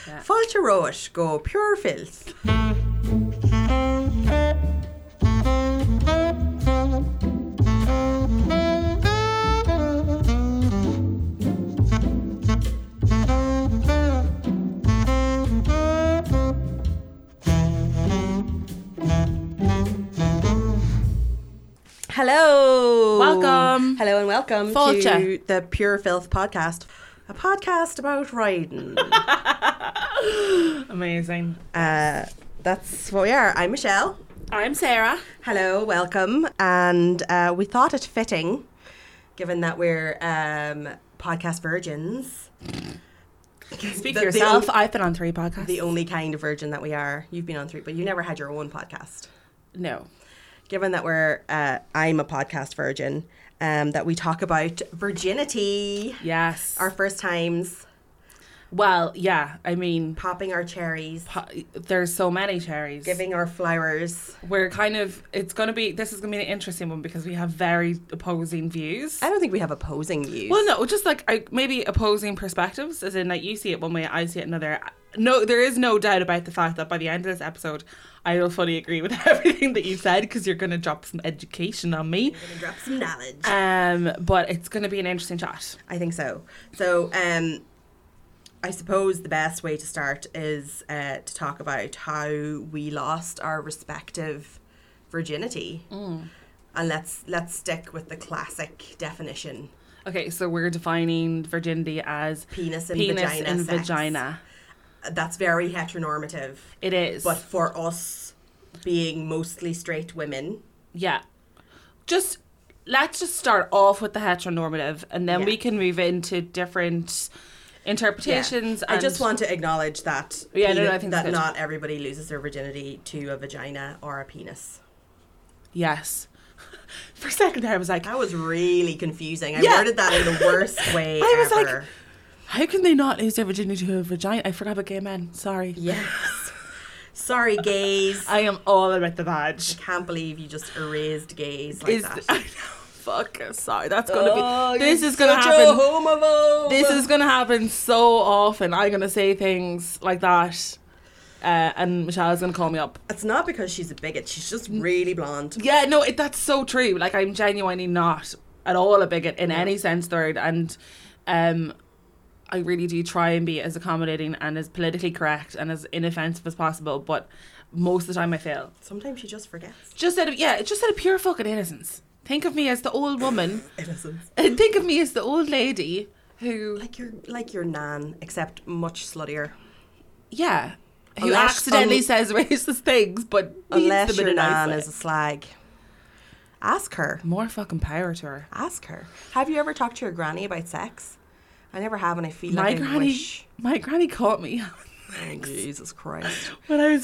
Yeah. Fáilte roit go pure filth. Hello. Welcome. Hello and welcome Fáilte. to the Pure Filth podcast. A podcast about riding. Amazing. That's what we are. I'm Michelle. I'm Sarah. Hello, welcome. And we thought it fitting, given that we're podcast virgins. Speak for yourself. I've been on 3 podcasts. The only kind of virgin that we are. You've been on 3, but you never had your own podcast. No. Given that I'm a podcast virgin, that we talk about virginity. Yes. Our first times. Well, yeah. I mean, Popping our cherries. there's so many cherries. Giving our flowers. We're kind of, this is going to be an interesting one because we have very opposing views. I don't think we have opposing views. Well, no, just like maybe opposing perspectives, as in like you see it one way, I see it another. No, there is no doubt about the fact that by the end of this episode, I will fully agree with everything that you said because you're going to drop some education on me. We're going to drop some knowledge. But it's going to be an interesting chat. I think so. So, I suppose the best way to start is to talk about how we lost our respective virginity. And let's stick with the classic definition. Okay, so we're defining virginity as Penis and vagina. That's very heteronormative. It is. But for us, being mostly straight women. Yeah. Let's just start off with the heteronormative and then Yeah. we can move into different interpretations. I just want to acknowledge that, Yeah, no, I think that that's good. not everybody loses their virginity to a vagina or a penis. Yes. For a second there I was like, That was really confusing. I Yeah. worded that in the worst way I was ever. like, how can they not lose their virginity to a vagina? I forgot about gay men. Sorry. Yes. Sorry, gays. I am all about the badge. Can't believe you just erased gays like that. I know. Fuck. Sorry. That's gonna be. This you're is gonna such happen. a homophobe. This is gonna happen so often. I'm gonna say things like that, and Michelle's gonna call me up. It's not because she's a bigot. She's just really blonde. Yeah, no, that's so true. Like, I'm genuinely not at all a bigot in any sense, third, and I really do try and be as accommodating and as politically correct and as inoffensive as possible, but most of the time I fail. Sometimes she just forgets. Just out of pure fucking innocence. Think of me as the old woman. Innocence. And think of me as the old lady who, Like your nan, except much sluttier. yeah, who Unless- accidentally says racist things, but Unless means them your in a nice nan way. is a slag. Ask her. More fucking power to her. Ask her. Have you ever talked to your granny about sex? I never have, and I feel like I wish. My granny caught me Oh, Jesus Christ. when I was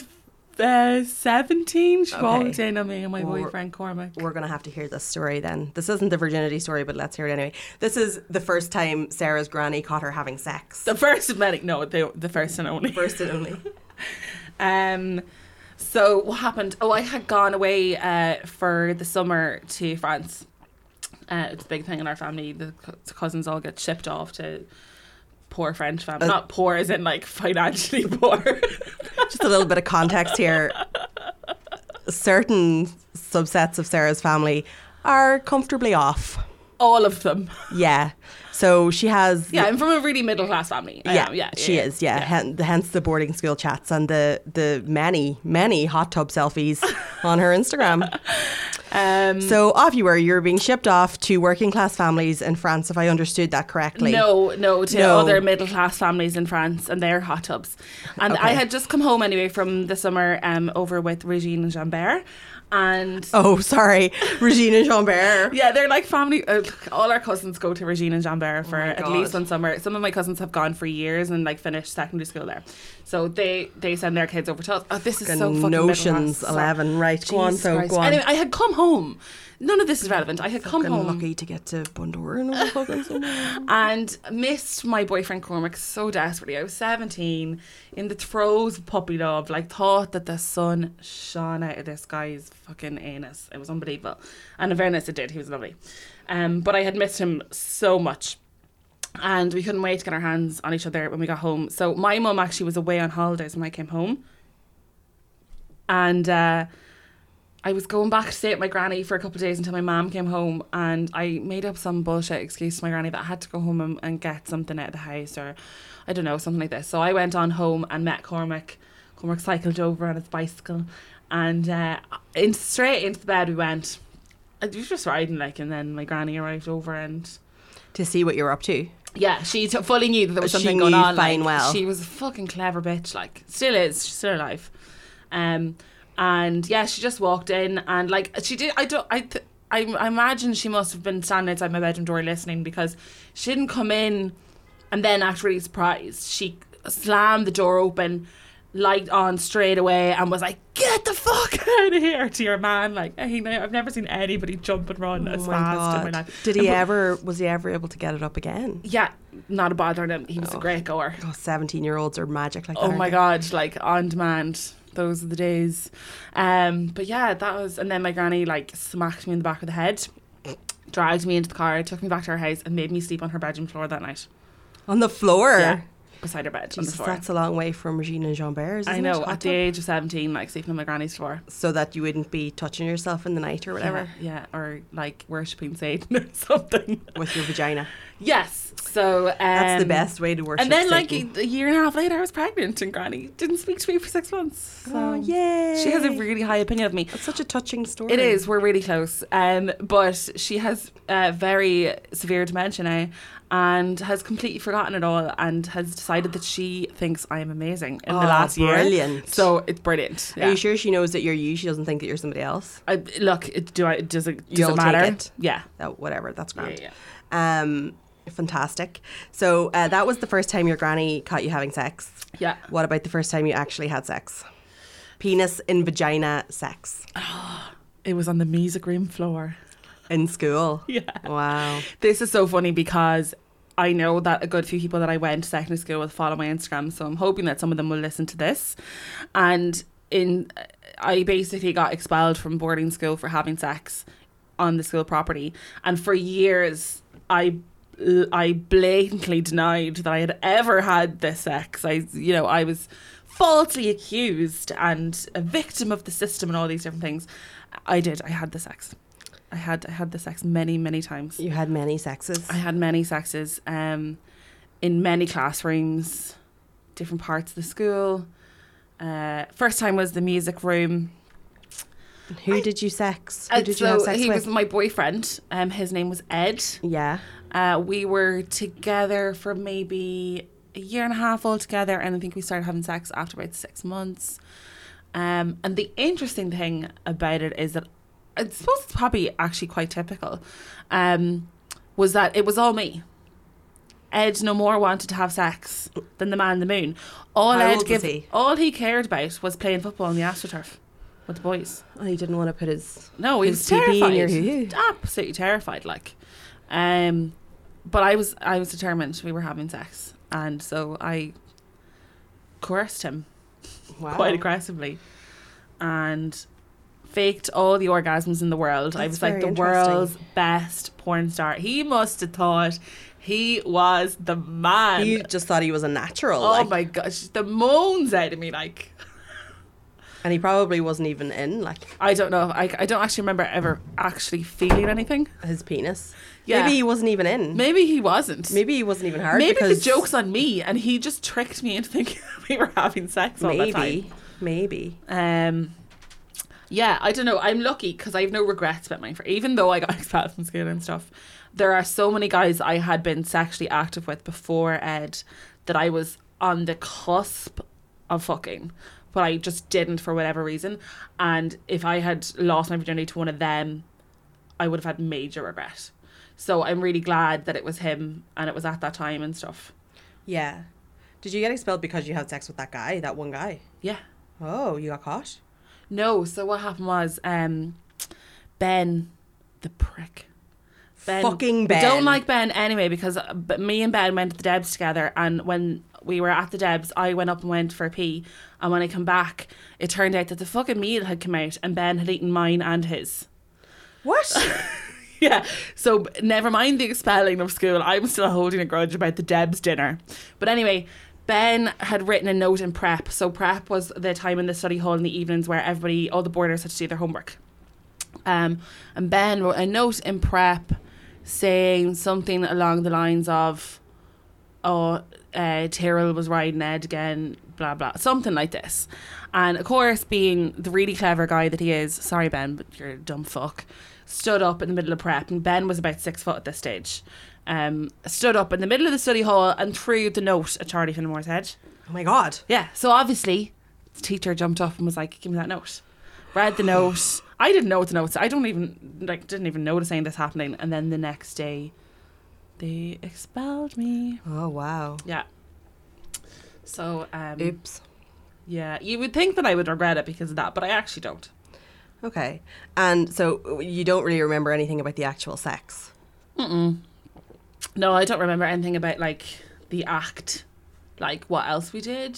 17. She Okay. walked in on me and my Well, boyfriend Cormac. We're going to have to hear this story then. This isn't the virginity story, but let's hear it anyway. This is the first time Sarah's granny caught her having sex. The first of many. No, the first and only. First and only. So what happened? Oh, I had gone away for the summer to France. It's a big thing in our family. The cousins all get shipped off to poor French family. Not poor as in like financially poor. Just a little bit of context here. Certain subsets of Sarah's family are comfortably off. All of them. Yeah. So she has... Yeah, I'm from a really middle class family. I am, she is. Hence the boarding school chats and the many hot tub selfies on her Instagram. So off you were. You were being shipped off to working class families in France, if I understood that correctly. No, to other middle class families in France and their hot tubs. And Okay. I had just come home anyway from the summer over with Regine Jambert. And Oh, sorry, Regina Jambert. yeah, they're like family. All our cousins go to Regine and Jambert for at God. least one summer. Some of my cousins have gone for years and like finished secondary school there. So they send their kids over to us. Oh, this is so fucking Notions middle class. 11. Right, go on. Jesus So Christ. go on. Anyway, I had come home. None of this is relevant. I had come Fucking home lucky to get to Bundoran over fucking summer. and missed my boyfriend Cormac so desperately. I was 17, in the throes of puppy love, like thought that the sun shone out of this guy's fucking anus. It was unbelievable. And in fairness, it did. He was lovely. But I had missed him so much. And we couldn't wait to get our hands on each other when we got home. So my mum actually was away on holidays when I came home. And I was going back to stay at my granny for a couple of days until my mum came home. And I made up some bullshit excuse to my granny that I had to go home and get something out of the house, or I don't know, something like this. So I went on home and met Cormac. Cormac cycled over on his bicycle. And straight into the bed we went. I was just riding, like, and then my granny arrived over and... To see what you were up to. Yeah, she fully knew that there was She something going knew on. fine like, well. She was a fucking clever bitch, like, still is. She's still alive. And yeah, she just walked in and, like, she did... I imagine she must have been standing outside my bedroom door listening, because she didn't come in and then act really surprised. She slammed the door open, light on straight away, and was like, "Get the fuck out of here," to your man. Like, hey, now I've never seen anybody jump and run as fast in my life. Was he ever able to get it up again? Yeah, not a bother him. He was a great goer. Oh, 17-year-olds are magic like that. Oh my God, like, on demand. Those are the days. But yeah, that was... And then my granny, like, smacked me in the back of the head, dragged me into the car, took me back to her house, and made me sleep on her bedroom floor that night. On the floor? Yeah, beside her bed. Jesus, on the floor. that's a long way from Regina and Jean-Bert's, I isn't know, it? at the age of 17, like, sleeping on my granny's floor. So that you wouldn't be touching yourself in the night or whatever? Yeah, or, like, worshipping Satan or something. With your vagina? Yes. So... that's the best way to worship And then, Satan. like, a year and a half later, I was pregnant, and granny didn't speak to me for 6 months. So Oh, yay. she has a really high opinion of me. That's such a touching story. It is. We're really close. But she has very severe dementia now, and has completely forgotten it all, and has decided that she thinks I am amazing in the last year. Brilliant. So it's brilliant. Are you sure she knows that you're you? She doesn't think that you're somebody else? Look, does it You'll matter? take it. Yeah. Whatever, that's grand. Yeah. Fantastic. So that was the first time your granny caught you having sex. Yeah. What about the first time you actually had sex? Penis in vagina sex. It was on the music room floor. In school? Yeah. Wow. This is so funny because I know that a good few people that I went to secondary school with follow my Instagram, so I'm hoping that some of them will listen to this. And I basically got expelled from boarding school for having sex on the school property, and for years I blatantly denied that I had ever had this sex. I was falsely accused and a victim of the system and all these different things. I had the sex. I had the sex many, many times. You had many sexes? I had many sexes in many classrooms, different parts of the school. First time was the music room. Who did you sex? Who did you have sex he with? was my boyfriend. His name was Ed. Yeah. We were together for maybe a year and a half altogether, and I think we started having sex after about 6 months. And the interesting thing about it is that I suppose it's probably actually quite typical, was that it was all me. Ed no more wanted to have sex than the man in the moon. All he cared about was playing football on the AstroTurf with the boys. Oh, he didn't want to put his... No, he was his pee-pee terrified. in your hoo-hoo. Absolutely terrified, like. But I was determined we were having sex, and so I coerced him quite aggressively, and faked all the orgasms in the world. I was like the world's best porn star. He must have thought he was the man. He just thought he was a natural. Oh my gosh, the moans out of me, like. And he probably wasn't even in, like. I don't know. I don't actually remember ever actually feeling anything. His penis. Yeah. Maybe he wasn't even in. Maybe he wasn't. Maybe he wasn't even hard. Maybe because the joke's on me, and he just tricked me into thinking we were having sex all the time. Maybe. Yeah, I don't know. I'm lucky because I have no regrets about mine. Even though I got expelled from school and stuff, there are so many guys I had been sexually active with before Ed that I was on the cusp of fucking, but I just didn't for whatever reason. And if I had lost my virginity to one of them, I would have had major regret. So I'm really glad that it was him and it was at that time and stuff. Yeah. Did you get expelled because you had sex with that guy, that one guy? Yeah. Oh, you got caught? No, so what happened was Ben, the prick. Fucking Ben. We don't like Ben anyway because me and Ben went to the Debs together, and when we were at the Debs, I went up and went for a pee, and when I come back, it turned out that the fucking meal had come out and Ben had eaten mine and his. What? Yeah, so never mind the expelling of school. I'm still holding a grudge about the Deb's dinner. But anyway, Ben had written a note in prep. So prep was the time in the study hall in the evenings where all the boarders had to do their homework. And Ben wrote a note in prep saying something along the lines of, Tyrrell was riding Ed again, blah, blah, something like this. And of course, being the really clever guy that he is, sorry Ben, but you're a dumb fuck, stood up in the middle of prep, and Ben was about 6 foot at this stage, stood up in the middle of the study hall and threw the note at Charlie Finnemore's head. Oh my God. Yeah, so obviously the teacher jumped up and was like, give me that note. Read the note. I didn't know what the note said. I didn't even notice anything this happening. And then the next day they expelled me. Oh wow. Yeah. So oops. Yeah, you would think that I would regret it because of that, but I actually don't. Okay. And so you don't really remember anything about the actual sex? No, I don't remember anything about like the act, like what else we did.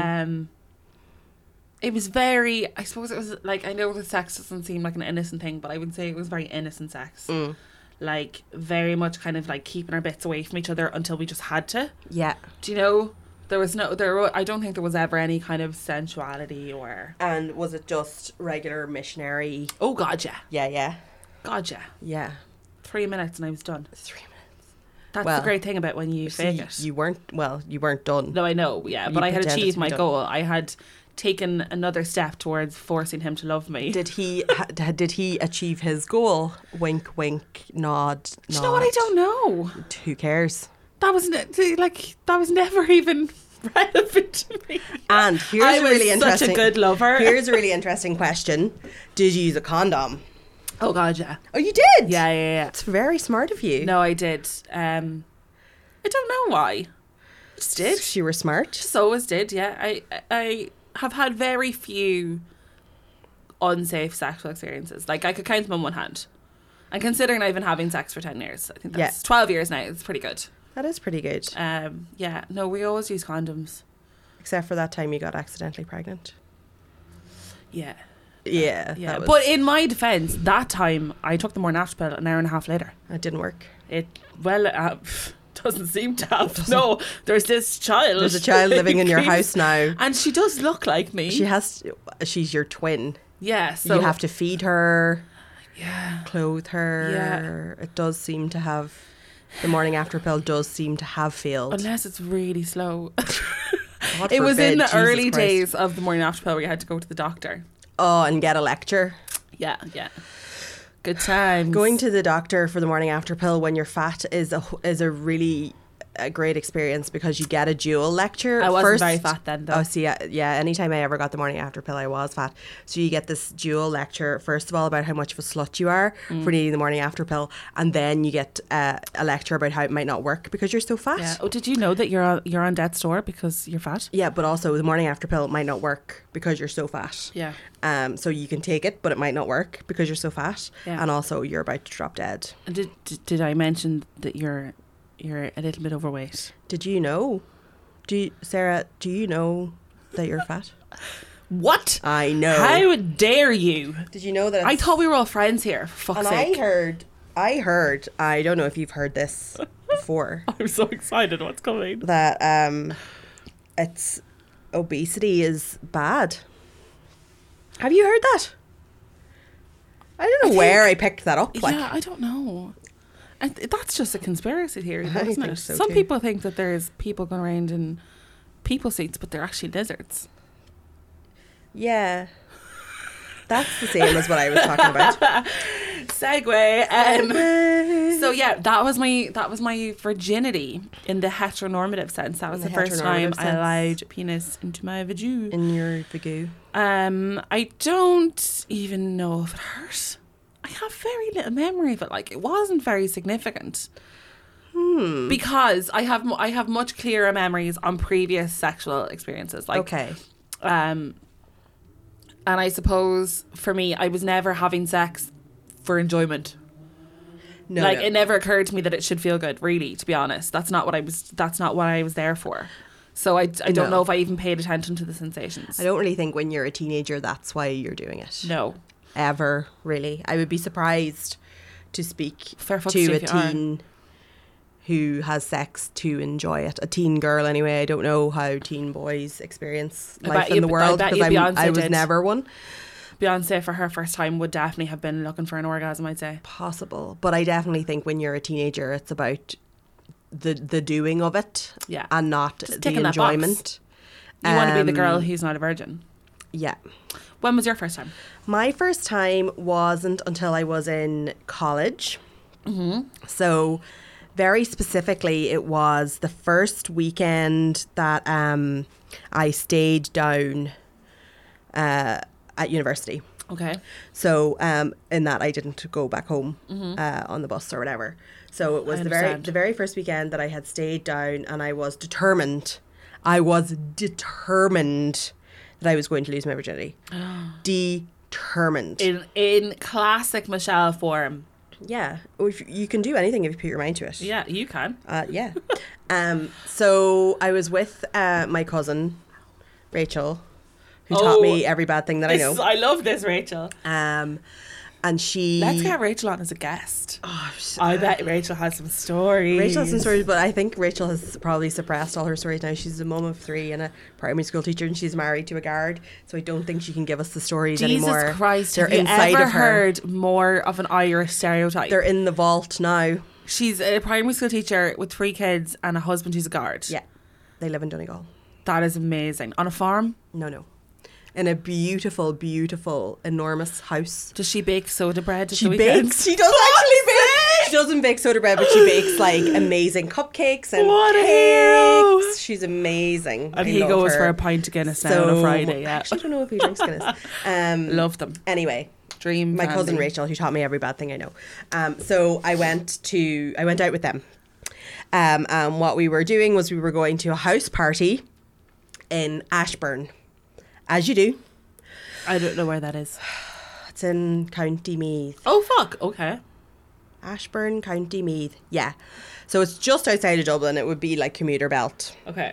It was very, I suppose it was like, I know the sex doesn't seem like an innocent thing, but I would say it was very innocent sex. Like very much kind of like keeping our bits away from each other until we just had to. Yeah. Do you know? I don't think there was ever any kind of sensuality or... And was it just regular missionary? Oh, God, yeah. Yeah. God, yeah. Yeah. 3 minutes and I was done. 3 minutes. That's the great thing about when you fake it. You weren't done. No, I know, yeah. But I had achieved my goal. I had taken another step towards forcing him to love me. Did he achieve his goal? Wink, wink, nod. Do you know what? I don't know. Who cares? That was never even relevant to me. And here's a really interesting. Such a good lover. Here's a really interesting question. Did you use a condom? Oh God, yeah. Oh, you did? Yeah. It's very smart of you. No, I did. I don't know why. I just did. You were smart. Just always did. Yeah. I have had very few unsafe sexual experiences. Like I could count them on one hand. And considering I've been having sex for 10 years, I think that's 12 years now. It's pretty good. That is pretty good. Yeah. No, we always use condoms. Except for that time you got accidentally pregnant. Yeah. Yeah. But in my defence, that time I took the morning after pill an hour and a half later. It didn't work. Doesn't seem to have. No, there's this child. There's a child living in your house now. And she does look like me. She's your twin. Yeah. So you have to feed her. Yeah. Clothe her. Yeah. It does seem to have... The morning after pill does seem to have failed. Unless it's really slow. It was in the early days of the morning after pill where you had to go to the doctor. Oh, and get a lecture. Yeah. Good times. Going to the doctor for the morning after pill when you're fat is a really great experience because you get a dual lecture. I wasn't very fat then though. Oh, see, yeah. Anytime I ever got the morning after pill, I was fat. So you get this dual lecture, first of all, about how much of a slut you are for needing the morning after pill. And then you get a lecture about how it might not work because you're so fat. Yeah. Oh, did you know that you're on death's door because you're fat? Yeah, but also the morning after pill might not work because you're so fat. Yeah. So you can take it, but it might not work because you're so fat. Yeah. And also you're about to drop dead. And did I mention that you're a little bit overweight? Did you know? Sarah, do you know that you're fat? What? I know. How dare you? Did you know that? I thought we were all friends here, for fuck's sake. I heard, I don't know if you've heard this before. I'm so excited what's coming. That it's obesity is bad. Have you heard that? I don't know where I picked that up. Yeah, I don't know. And that's just a conspiracy theory, though, isn't it? So Some too. people think that there's people going around in people seats, but they're actually lizards. Yeah. That's the same as what I was talking about. Segue. So yeah, that was my virginity in the heteronormative sense. That was the first time I allowed penis into my vagoo. In your vagoo. I don't even know if it hurt. I have very little memory of it. Like, it wasn't very significant. Because I have much clearer memories on previous sexual experiences. Like, okay. And I suppose for me, I was never having sex for enjoyment. No, like, it never occurred to me that it should feel good, really, to be honest. That's not what I was there for. So I don't know if I even paid attention to the sensations. I don't really think when you're a teenager that's why you're doing it. No. Ever, really. I would be surprised to speak Fair fucks to you a if you are. teen who has sex to enjoy it. A teen girl, anyway. I don't know how teen boys experience I life bet in you- the I world bet because you Beyonce I was did. never one. Beyonce for her first time would definitely have been looking for an orgasm, I'd say. Possible, but I definitely think when you're a teenager, it's about the doing of it, Yeah. and not Just the ticking that box. enjoyment. You want to be the girl Um, who's not a virgin. Yeah. When was your first time? My first time wasn't until I was in college. So, very specifically, it was the first weekend that I stayed down at university. Okay. So, in that I didn't go back home on the bus or whatever. So it was I the understand. very first weekend that I had stayed down, and I was determined. I was determined that I was going to lose my virginity. Determined. In classic Michelle form. Yeah, if you can do anything if you put your mind to it. Yeah, you can. Yeah. So I was with my cousin Rachel, who taught me every bad thing that I know. I love this, Rachel. And she. Let's get Rachel on as a guest. Oh, I bet Rachel has some stories. Rachel has some stories, but I think Rachel has probably suppressed all her stories now. She's a mum of 3 and a primary school teacher, and she's married to a guard, so I don't think she can give us the stories anymore. Jesus Christ, They're have you inside ever of her. heard more of an Irish stereotype? They're in the vault now. She's a primary school teacher with 3 kids and a husband who's a guard. Yeah, they live in Donegal. That is amazing. On a farm? No. In a beautiful, beautiful, enormous house. Does she bake soda bread at She the weekend? bakes. She does actually bake. She doesn't bake soda bread, but she bakes like amazing cupcakes and What a cakes. hero. She's amazing. And I he love goes her for a pint of Guinness now on a Friday. I Yeah. actually don't know if he drinks Guinness. Love them. Anyway, Dream my cousin family. Rachel, who taught me every bad thing I know. So I went out with them. And what we were doing was we were going to a house party in Ashburn, as you do. I don't know where that is. It's in County Meath. Oh, fuck. Okay. Ashburn, County Meath. Yeah. So it's just outside of Dublin. It would be like commuter belt. Okay.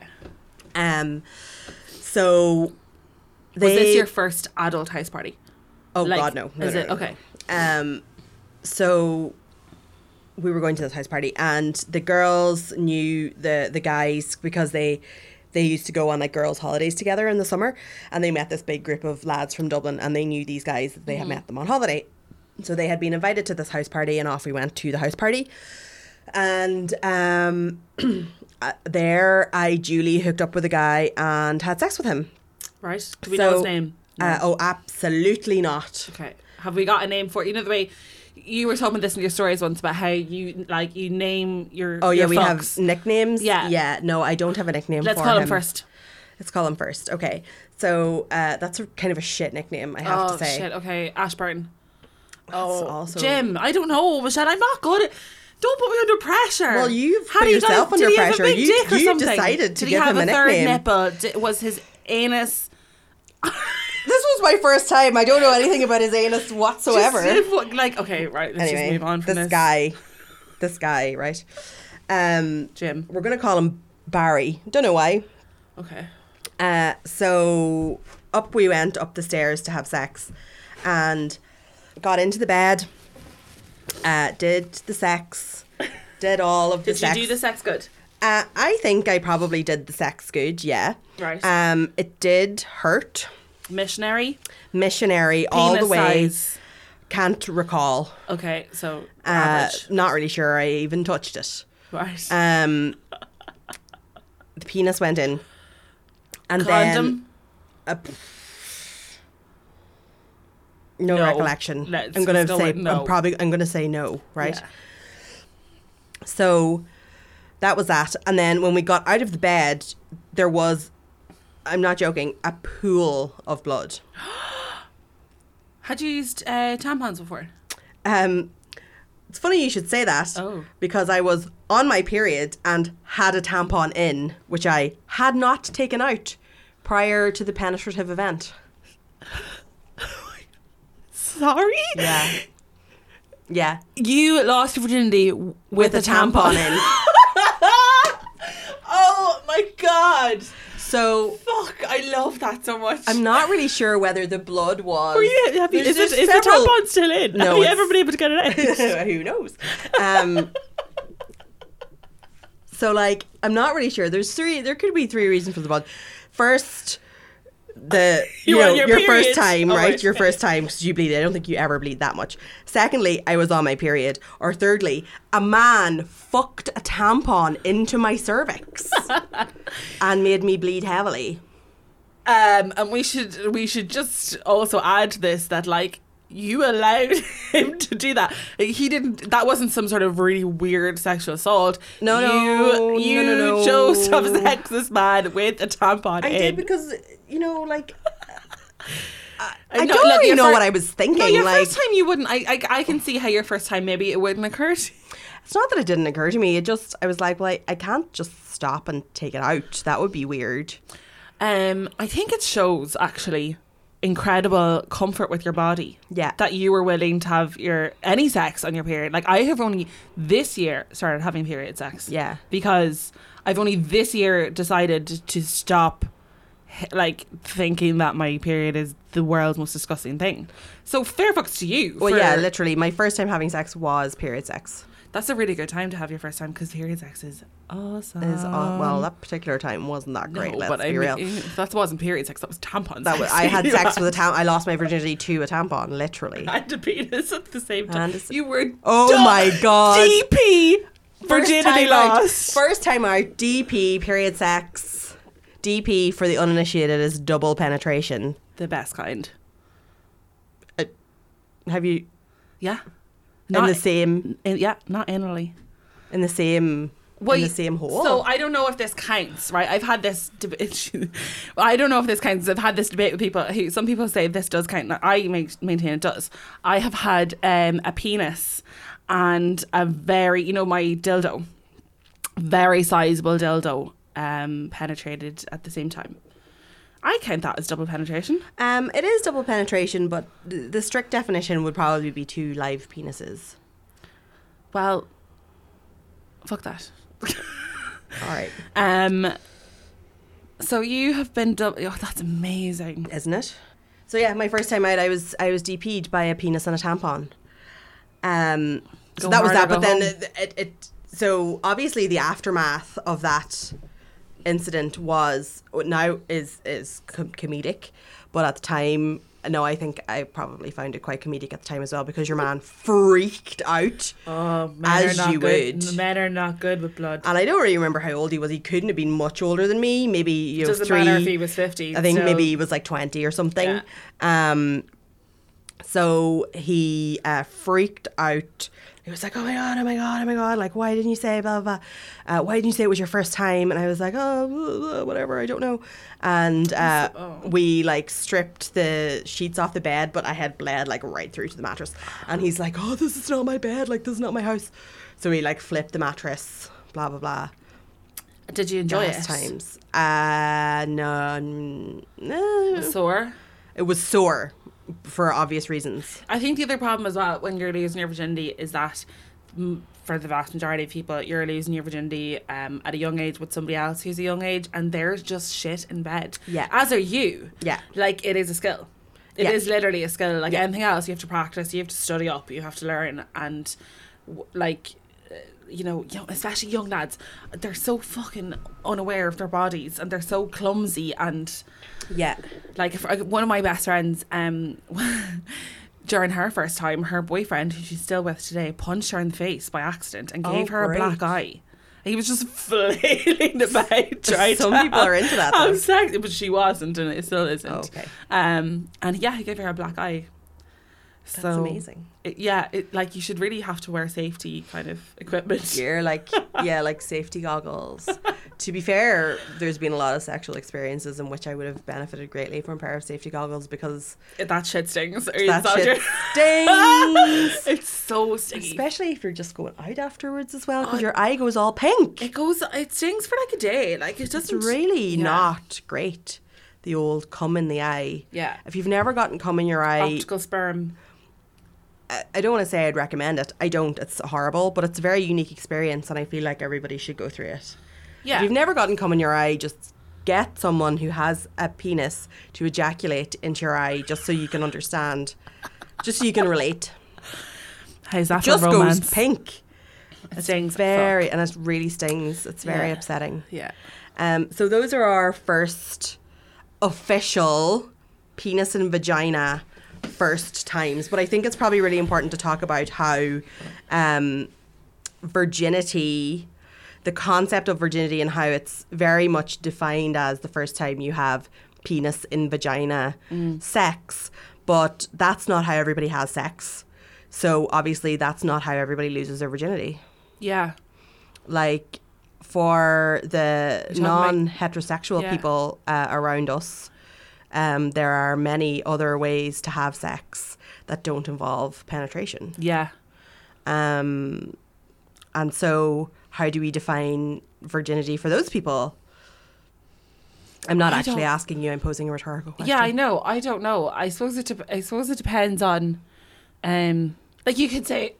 So Was this your first adult house party? Oh Like, God, no. is it? No. Okay. So we were going to this house party, and the girls knew the guys because they used to go on like girls' holidays together in the summer, and they met this big group of lads from Dublin, and they knew these guys. They had met them on holiday, so they had been invited to this house party, and off we went to the house party. And there I duly hooked up with a guy and had sex with him. Right. Do we know his name? Oh, absolutely not. Okay. Have we got a name for it? You know the way you were talking this in your stories once about how you name your Oh yeah, your we fucks. have nicknames. Yeah. Yeah. No, I don't have a nickname. Let's for call him him first. Let's call him first. Okay. So that's kind of a shit nickname, I have to say. Shit. Okay. Ashburn. Oh, also Jim. I don't know, Michelle. I'm not good at. Don't put me under pressure. Well, you've How put do you yourself guys- did under he have a pressure. big dick or You something? decided to Did give he have him a third nickname. nipple? Was his anus? This was my first time. I don't know anything about his anus whatsoever. Like, okay, right. Let's Anyway, just move on from this guy, right? Jim. We're gonna call him Barry. Don't know why. Okay. So up we went up the stairs to have sex, and got into the bed. Did the sex. Did all of the Did sex. you do the sex good? I think I probably did the sex good. Yeah. Right. It did hurt. Missionary. All the Penis way. size. Can't recall. Okay, so average. Not really sure I even touched it. Right. The penis went in, and Condom. then no No. recollection. Let's I'm gonna go say with no. I'm gonna say no. Right. Yeah. So that was that, and then when we got out of the bed, there was, I'm not joking, a pool of blood. Had you used tampons before? It's funny you should say that. Oh. Because I was on my period and had a tampon in, which I had not taken out prior to the penetrative event. Sorry? Yeah. Yeah. You lost your virginity with a tampon in. Oh my god. So Fuck, I love that so much. I'm not really sure whether the blood was. Is the tampon still in? No, have you ever been able to get it out? Who knows? So, like, I'm not really sure. There could be 3 reasons for the blood. First, your first time, right? Your first time because you bleed. I don't think you ever bleed that much. Secondly, I was on my period. Or thirdly, a man fucked a tampon into my cervix and made me bleed heavily. And we should just also add this that, like, you allowed him to do that. He didn't. That wasn't some sort of really weird sexual assault. No. You chose to have sex with this man with a tampon. I in. did because, like, I don't really know what I was thinking. No, your like, first time you wouldn't. I can see how your first time maybe it wouldn't occur to you. It's not that it didn't occur to me. I was like, well, I can't just stop and take it out. That would be weird. I think it shows actually incredible comfort with your body. Yeah. That you were willing to have any sex on your period. Like, I have only this year started having period sex. Yeah. Because I've only this year decided to stop, like, thinking that my period is the world's most disgusting thing. So fair fucks to you. Well, yeah, literally. My first time having sex was period sex. That's a really good time to have your first time because period sex is awesome. Well, that particular time wasn't that great. Let's be real. That wasn't period sex. That was tampon sex. I had sex with a tampon. I lost my virginity to a tampon, literally. And a penis at the same time. You were my god. DP virginity loss. First time out. DP period sex. DP for the uninitiated is double penetration. The best kind. Have you? Yeah. Not the same. Not anally. In the same. In the same hole. So I don't know if this counts, right? I've had this debate. I don't know if this counts. I've had this debate with people. Some people say this does count. I maintain it does. I have had a penis and a very, my dildo, very sizable dildo, penetrated at the same time. I count that as double penetration. It is double penetration, but the strict definition would probably be 2 live penises. Well, fuck that. All right. So you have been double. Oh, that's amazing, isn't it? So yeah, my first time out, I was DP'd by a penis and a tampon. So that was that. But then it. So obviously the aftermath of that incident was now is comedic, but at the time, no, I think I probably found it quite comedic at the time as well because your man freaked out. Oh, men are not good with blood. And I don't really remember how old he was. He couldn't have been much older than me. Maybe it doesn't 3. matter if he was 50. I think maybe he was like 20 or something. Yeah. So he freaked out. He was like, oh my God, like, why didn't you say blah, blah, blah? Why didn't you say it was your first time? And I was like, oh, blah, blah, whatever, I don't know. And we, like, stripped the sheets off the bed, but I had bled, like, right through to the mattress. And he's like, oh, this is not my bed, like, this is not my house. So we, like, flipped the mattress, blah, blah, blah. Did you enjoy it? Times. No. It was sore? It was sore. For obvious reasons. I think the other problem as well when you're losing your virginity is that for the vast majority of people, you're losing your virginity at a young age with somebody else who's a young age, and they're just shit in bed. Yeah. As are you. Yeah. Like, it is a skill. It is literally a skill. Like anything else, you have to practice, you have to study up, you have to learn, and especially young lads, they're so fucking unaware of their bodies and they're so clumsy and like one of my best friends during her first time, her boyfriend, who she's still with today, punched her in the face by accident and gave her a black eye. He was just flailing about trying some people are into that though. But she wasn't, and it still isn't. Okay. And yeah, he gave her a black eye. That's amazing. Like, you should really have to wear safety kind of equipment. Gear, like safety goggles. To be fair, there's been a lot of sexual experiences in which I would have benefited greatly from a pair of safety goggles because that shit stings. That shit stings. It's so stingy. Especially if you're just going out afterwards as well, because your eye goes all pink. It stings for like a day. Like, it doesn't. It's really not great. The old cum in the eye. Yeah. If you've never gotten cum in your eye, optical sperm. I don't want to say I'd recommend it. I don't. It's horrible, but it's a very unique experience, and I feel like everybody should go through it. Yeah. If you've never gotten cum in your eye, just get someone who has a penis to ejaculate into your eye just so you can understand, just so you can relate. How's that Just for romance? goes pink. It stings. Very, and it really stings. It's very upsetting. Yeah. So those are our first official penis and vagina first times. But I think it's probably really important to talk about how virginity, the concept of virginity, and how it's very much defined as the first time you have penis in vagina sex. But that's not how everybody has sex. So obviously that's not how everybody loses their virginity. Yeah. Like for the You're talking non-heterosexual people around us, there are many other ways to have sex that don't involve penetration. Yeah. And so how do we define virginity for those people? I'm not actually asking you, I'm posing a rhetorical question. Yeah, I know. I don't know. I suppose it depends on like you could say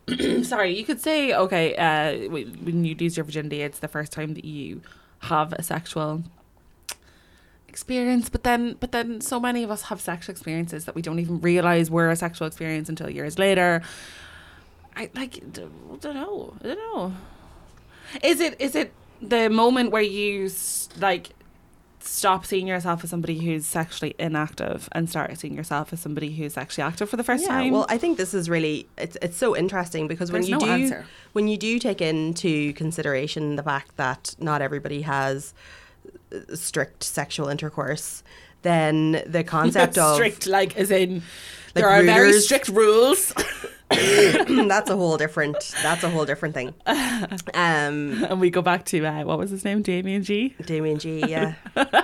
okay, when you lose your virginity, it's the first time that you have a sexual experience, but then so many of us have sexual experiences that we don't even realize were a sexual experience until years later. I don't know. Is it the moment where you stop seeing yourself as somebody who's sexually inactive and start seeing yourself as somebody who's sexually active for the first time? Well, I think this is really it's so interesting because when you do take into consideration the fact that not everybody has strict sexual intercourse, then the concept of strict, like as in like there are very Reuters, strict rules. that's a whole different thing. And we go back to what was his name, Damien G. Damien G. Yeah.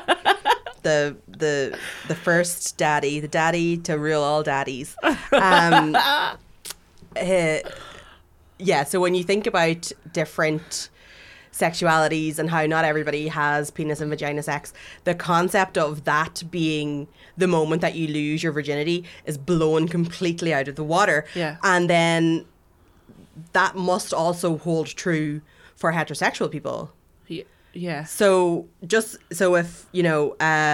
the first daddy, the daddy to rule all daddies. Yeah. So when you think about different sexualities and how not everybody has penis and vagina sex, the concept of that being the moment that you lose your virginity is blown completely out of the water. Yeah. And then that must also hold true for heterosexual people. Yeah. So if, you know,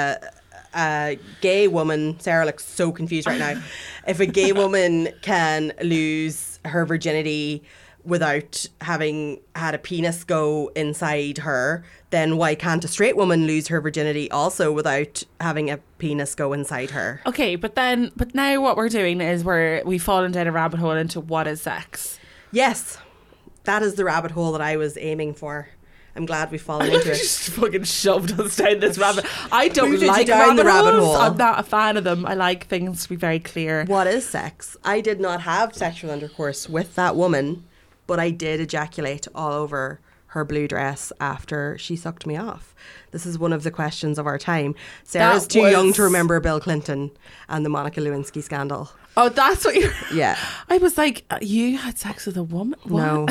a gay woman, Sarah looks so confused right now. If a gay woman can lose her virginity without having had a penis go inside her, then why can't a straight woman lose her virginity also without having a penis go inside her? Okay, but now what we're doing is we've fallen down a rabbit hole into what is sex. Yes, that is the rabbit hole that I was aiming for. I'm glad we've fallen into it. Just fucking shoved us down this rabbit. I don't like down the rabbit hole. I'm not a fan of them. I like things to be very clear. What is sex? I did not have sexual intercourse with that woman, but I did ejaculate all over her blue dress after she sucked me off. This is one of the questions of our time. Sarah's too young to remember Bill Clinton and the Monica Lewinsky scandal. Oh, that's what you're... Yeah. I was like, you had sex with a woman? What?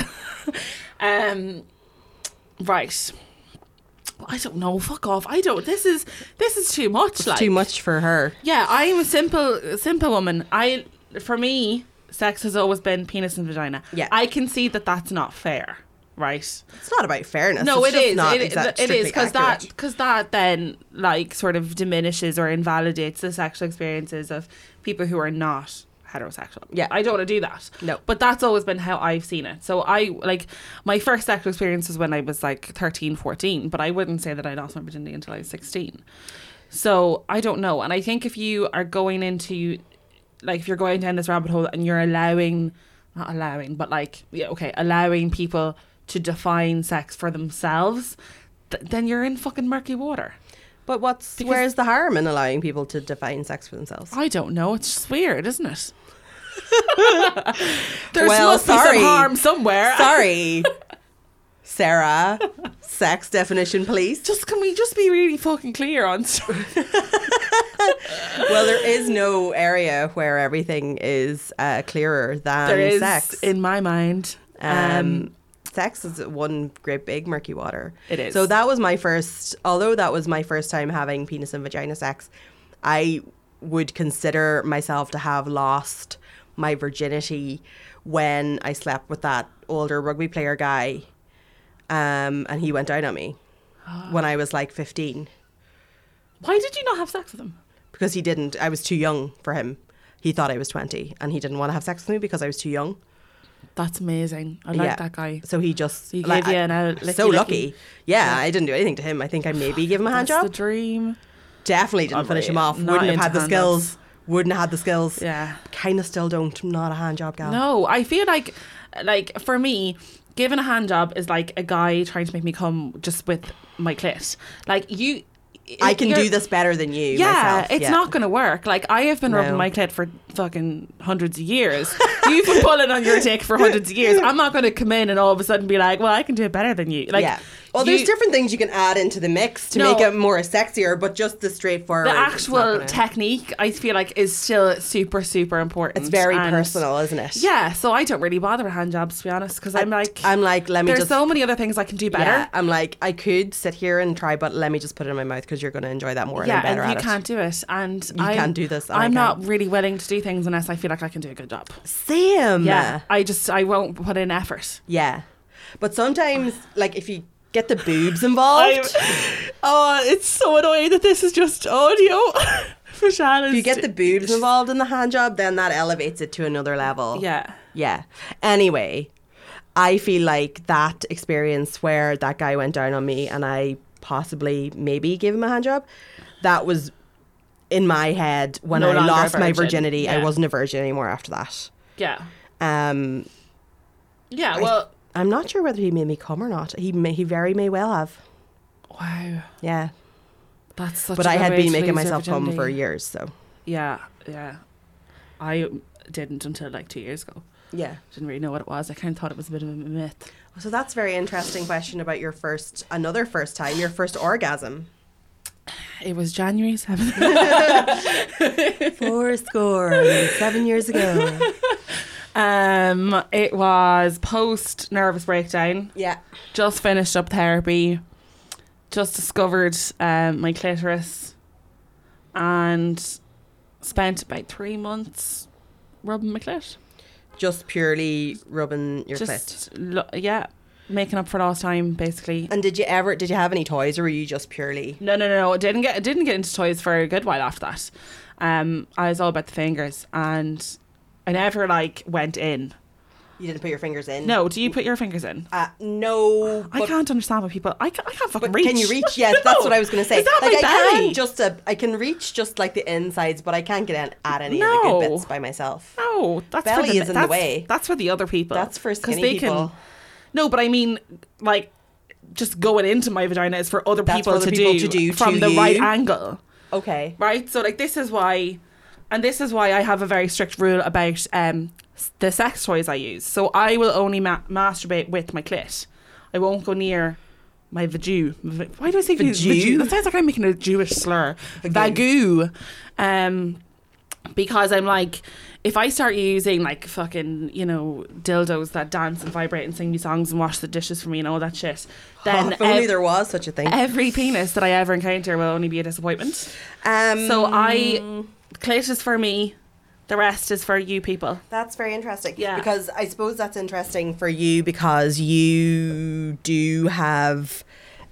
No. Right. I don't know. Fuck off. I don't... This is too much. It's too much for her. Yeah, I'm a simple woman. For me, sex has always been penis and vagina. Yeah. I can see that that's not fair, right? It's not about fairness. No, it's it is. Not It is because accurate. that then like sort of diminishes or invalidates the sexual experiences of people who are not heterosexual. Yeah. I don't want to do that. No. But that's always been how I've seen it. So my first sexual experience was when I was like 13, 14, but I wouldn't say that I lost my virginity until I was 16. So I don't know. And I think if you are going into, like, if you're going down this rabbit hole and you're allowing people to define sex for themselves, then you're in fucking murky water. But where's the harm in allowing people to define sex for themselves? I don't know. It's just weird, isn't it? Must be some harm somewhere. Sorry. Sarah, sex definition, please. Can we just be really fucking clear on stuff? Well, there is no area where everything is clearer than there is, sex. In my mind. Sex is one great big murky water. It is. So although that was my first time having penis and vagina sex, I would consider myself to have lost my virginity when I slept with that older rugby player guy, and he went down on me when I was like 15. Why did you not have sex with him? Because he didn't. I was too young for him. He thought I was 20 and he didn't want to have sex with me because I was too young. That's amazing. I like that guy. So he just... He gave you an so lucky. Yeah, I didn't do anything to him. I think I maybe gave him a hand job. That's the dream. Definitely didn't finish him off. Not Wouldn't have had the into skills. hand Wouldn't have had the skills. Yeah. Kind of still don't. I'm not a hand job gal. No, I feel like for me, giving a hand job is like a guy trying to make me come just with my clit. Like I can do this better than you. Yeah, myself. it's not going to work. Like, I have been No. rubbing my clit for fucking hundreds of years. You've been pulling on your dick for hundreds of years. I'm not going to come in and all of a sudden be like, well, I can do it better than you. Like, yeah. Well, there's different things you can add into the mix to make it more sexier, but just the straightforward. The actual technique, I feel like, is still super, super important. It's very personal, isn't it? Yeah, so I don't really bother with hand jobs, to be honest, because I'm like, let me there's so many other things I can do better. Yeah, I'm like, I could sit here and try, but let me just put it in my mouth because you're going to enjoy that more and I'm better and at it. you can't do it. And you can't do this. I'm not really willing to do things unless I feel like I can do a good job. Same. Yeah, I won't put in effort. Yeah. But sometimes, like, if you get the boobs involved. It's so annoying that this is just audio. If you get the boobs involved in the hand job, then that elevates it to another level. Yeah. Yeah. Anyway, I feel like that experience where that guy went down on me and I possibly maybe gave him a hand job, that was in my head when I lost my virginity. Yeah. I wasn't a virgin anymore after that. Yeah. Yeah, well... I'm not sure whether he made me come or not. He very may well have. Wow. Yeah. That's such But a I had way been to making lose your myself come virginity. for years, so. Yeah. I didn't until like 2 years ago. Yeah. Didn't really know what it was. I kind of thought it was a bit of a myth. So that's a very interesting question about your another first time, your first orgasm. It was January 7th. 7 years ago. It was post nervous breakdown. Yeah. Just finished up therapy. Just discovered my clitoris, and spent about 3 months rubbing my clit. Just purely rubbing your clit. Yeah, making up for lost time, basically. And did you have any toys, or were you just purely? No. I didn't get into toys for a good while after that. I was all about the fingers, and I never went in. You didn't put your fingers in? No. Do you put your fingers in? No. I can't understand what people. I can't fucking reach. Can you reach? Yes, that's what I was going to say. Is that my belly? I can reach just like the insides, but I can't get at any of the good bits by myself. No, that's belly is in the way. That's for the other people. That's for skinny people. No, but I mean, just going into my vagina is for other people to do from the right angle. Okay. Right. So this is why. And this is why I have a very strict rule about the sex toys I use. So I will only masturbate with my clit. I won't go near my vagoo. Why do I say vagoo? That sounds like I'm making a Jewish slur. Vagoo. Because I'm like, if I start using fucking, dildos that dance and vibrate and sing me songs and wash the dishes for me and all that shit, then if only there was such a thing. Every penis that I ever encounter will only be a disappointment. So clit is for me, the rest is for you people. That's very interesting. Yeah. Because I suppose that's interesting for you because you do have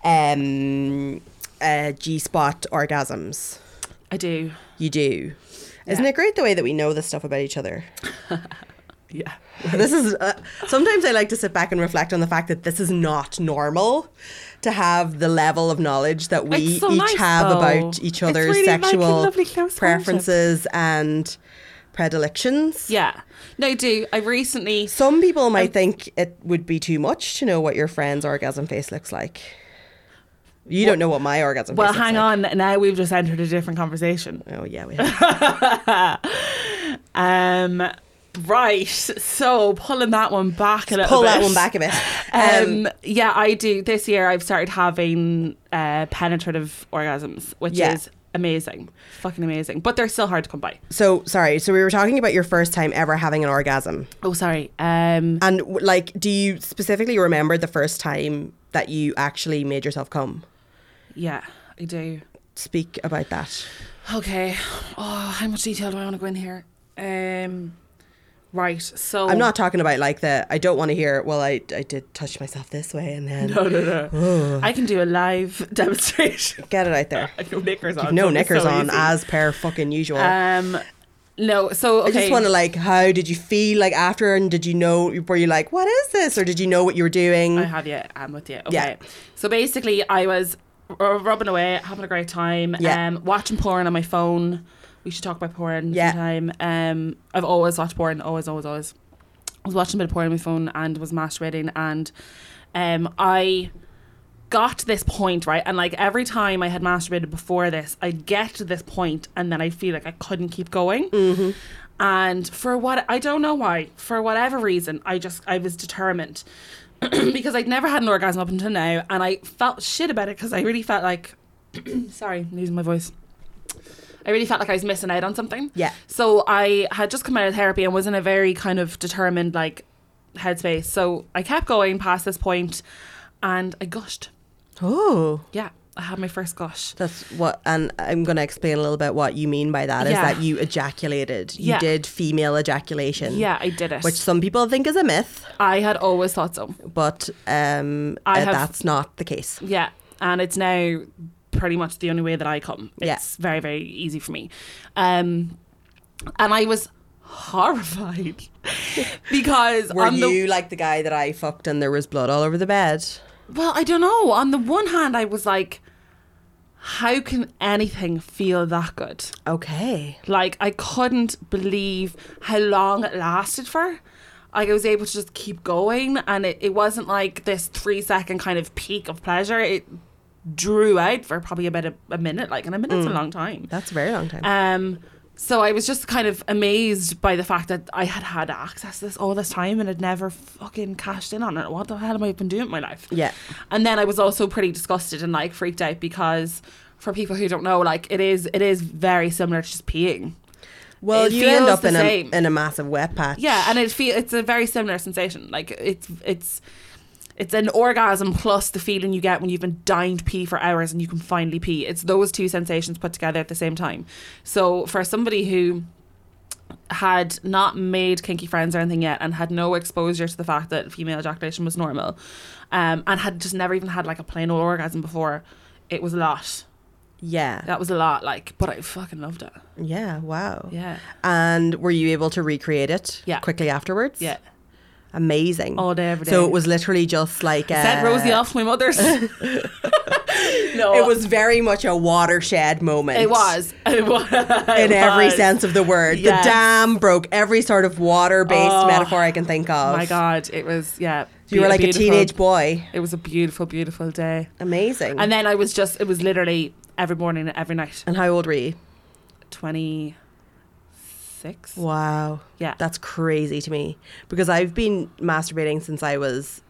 G-spot orgasms. I do. You do. Yeah. Isn't it great the way that we know this stuff about each other? Yeah. This is sometimes I like to sit back and reflect on the fact that this is not normal to have the level of knowledge that we each have about each other's really sexual preferences and predilections. Yeah. No, I do. I recently... Some people might think it would be too much to know what your friend's orgasm face looks like. You don't know what my orgasm face looks like. Well, hang on. Now we've just entered a different conversation. Oh, yeah, we have. Right, so pulling that one back a little bit. Pull that one back a bit. Yeah, I do. This year I've started having penetrative orgasms, which is amazing. Fucking amazing. But they're still hard to come by. So, sorry. So we were talking about your first time ever having an orgasm. Oh, sorry. And do you specifically remember the first time that you actually made yourself come? Yeah, I do. Speak about that. Okay. Oh, how much detail do I want to go in here? Right. So I'm not talking about like I don't want to hear, well, I did touch myself this way and then. No. I can do a live demonstration. Get it out there. I have no knickers on. You've no so it's knickers so on easy. as per fucking usual. No. So okay. I just want to like, how did you feel like after, and did you know, were you like, what is this? Or did you know what you were doing? I have you. I'm with you. Okay. Yeah. So basically, I was rubbing away, having a great time. Yeah. Watching porn on my phone. We should talk about porn Yeah. sometime. I've always watched porn. Always. I was watching a bit of porn on my phone and was masturbating, and I got to this point, right? And like every time I had masturbated before this, I'd get to this point and then I'd feel like I couldn't keep going. Mm-hmm. And I don't know why, for whatever reason, I was determined because I'd never had an orgasm up until now, and I felt shit about it because I really felt like, sorry, I'm losing my voice. I really felt like I was missing out on something. Yeah. So I had just come out of therapy and was in a very kind of determined like headspace. So I kept going past this point and I gushed. Oh. Yeah. I had my first gush. That's what, and I'm going to explain a little bit what you mean by that. Is Yeah. that you ejaculated. You Yeah. did female ejaculation. Yeah, I did it. Which some people think is a myth, I had always thought so. but that's not the case. Yeah. And it's now pretty much the only way that I come. Yeah. It's very, very easy for me. And I was horrified because Were you like the guy that I fucked and there was blood all over the bed? Well, I don't know. On the one hand, I was like, how can anything feel that good? Okay. Like, I couldn't believe how long it lasted for. Like, I was able to just keep going, and it wasn't like this 3-second kind of peak of pleasure. It drew out for probably about a minute, like, and a minute's a long time. That's a very long time. So I was just kind of amazed by the fact that I had access to this all this time and had never fucking cashed in on it. What the hell am I even doing with my life? Yeah. And then I was also pretty disgusted and like freaked out because for people who don't know, like it is very similar to just peeing. Well, It you end feels up the same. in a massive wet patch. Yeah, and it's a very similar sensation. Like it's an orgasm plus the feeling you get when you've been dying to pee for hours and you can finally pee. It's those two sensations put together at the same time. So for somebody who had not made kinky friends or anything yet and had no exposure to the fact that female ejaculation was normal, and had just never even had like a plain old orgasm before, it was a lot. Yeah. That was a lot, like, but I fucking loved it. Yeah. Wow. Yeah. And were you able to recreate it? Yeah. Quickly afterwards? Yeah. Amazing. All day, every day. So it was literally just like Sent Rosie off my mother's. No, it was very much a watershed moment. It was. In every sense of the word. Yes. The dam broke every sort of water-based Oh, metaphor I can think of. My God, it was, yeah. You were like a beautiful. teenage boy. It was a beautiful, beautiful day. Amazing. And then it was literally every morning and every night. And how old were you? 26. Wow. Yeah. That's crazy to me. Because I've been masturbating since I was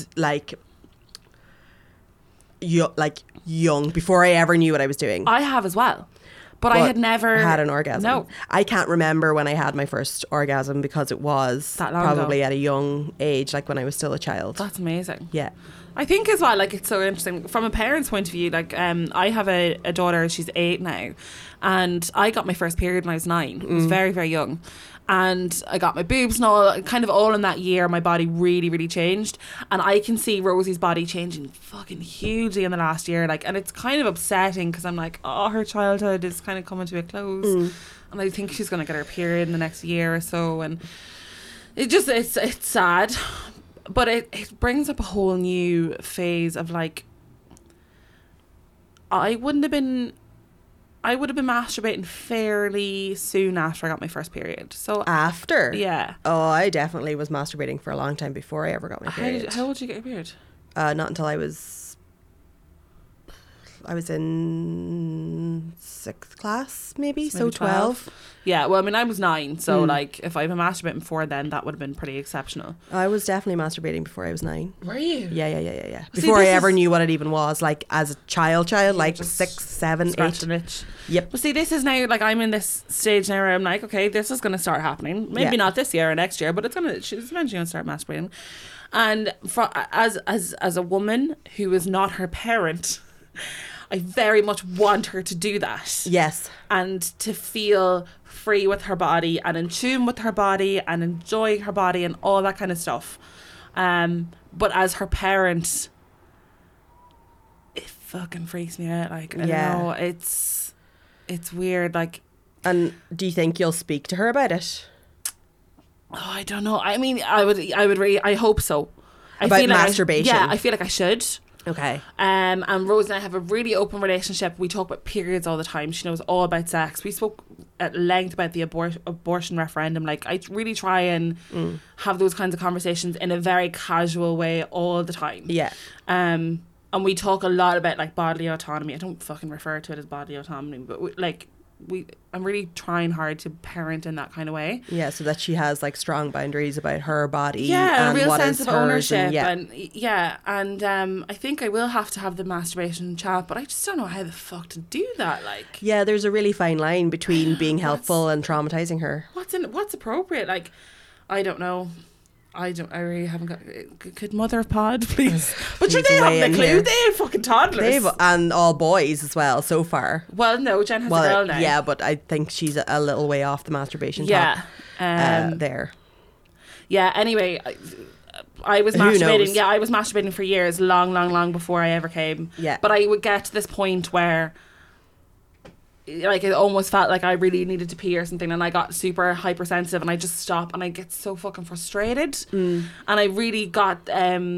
young, before I ever knew what I was doing. I have as well. But I had never had an orgasm. No. I can't remember when I had my first orgasm because it was That long probably ago. at a young age, like when I was still a child. That's amazing. Yeah. I think as well, like, it's so interesting from a parent's point of view. Like, I have a daughter, she's 8 now, and I got my first period when I was 9. I was very, very young. And I got my boobs and all, kind of all in that year, my body really, really changed. And I can see Rosie's body changing fucking hugely in the last year. Like, and it's kind of upsetting because I'm like, oh, her childhood is kind of coming to a close. And I think she's going to get her period in the next year or so. And it's sad. But it brings up a whole new phase of like, I would have been masturbating fairly soon after I got my first period. So After? yeah. Oh, I definitely was masturbating for a long time before I ever got my period. How old did you get your period? Not until I was in 6th class, maybe, so Maybe 12. Yeah, well, I mean, I was 9, so like, if I'd been masturbating before then, that would have been pretty exceptional. I was definitely masturbating before I was 9. Were you? Yeah. See, Before I this ever is- knew what it even was, like as a child, like just 6, 7, 8. Scratching itch. Yep. But see, this is now, like, I'm in this stage now where I'm like, okay, this is going to start happening. Maybe Yeah. not this year or next year, but she's eventually going to start masturbating. And as a woman who is not her parent, I very much want her to do that. Yes. And to feel free with her body and in tune with her body and enjoying her body and all that kind of stuff. But as her parent, it fucking freaks me out. Like, I don't know, it's weird. Like, and do you think you'll speak to her about it? Oh, I don't know. I mean, I would really, I hope so. About masturbation? I feel like I should. Okay. And Rose and I have a really open relationship. We talk about periods all the time. She knows all about sex. We spoke at length about the abortion referendum. Like, I really try and have those kinds of conversations in a very casual way all the time. Yeah. And we talk a lot about, like, bodily autonomy. I don't fucking refer to it as bodily autonomy, but I'm really trying hard to parent in that kind of way. Yeah, so that she has like strong boundaries about her body. Yeah, and a real what sense is of hers ownership. and I think I will have to have the masturbation chat, but I just don't know how the fuck to do that. Like, yeah, there's a really fine line between being helpful and traumatizing her. What's appropriate? Like, I don't know. I really haven't got. Could Mother of Pod, please? But they haven't a clue. Here. They're fucking toddlers. And all boys as well so far. Well, no, Jen has a girl now. Yeah, but I think she's a little way off the masturbation. Yeah, there. Yeah. Anyway, I was masturbating. Yeah, I was masturbating for years, long before I ever came. Yeah. But I would get to this point where, like, it almost felt like I really needed to pee or something, and I got super hypersensitive, and I just stopped, and I get so fucking frustrated, and I really got